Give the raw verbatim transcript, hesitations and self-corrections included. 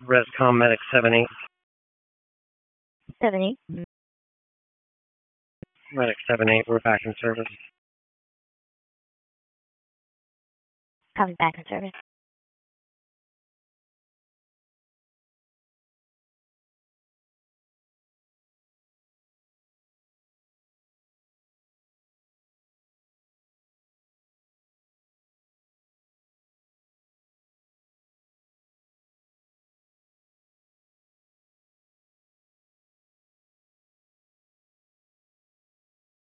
Rescom Medic seven eight. seven eight. Medic seven eight, we're back in service. Coming back in service.